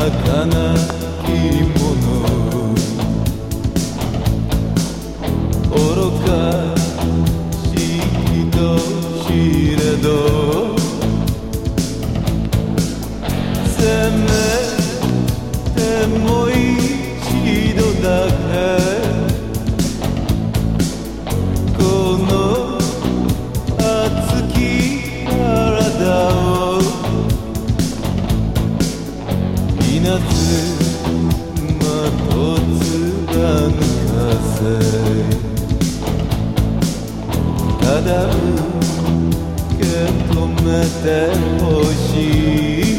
かな生き物愚かしいと知れどせめてもう一度だけこの熱き体を稲妻と貫かせただ受け止めてほしい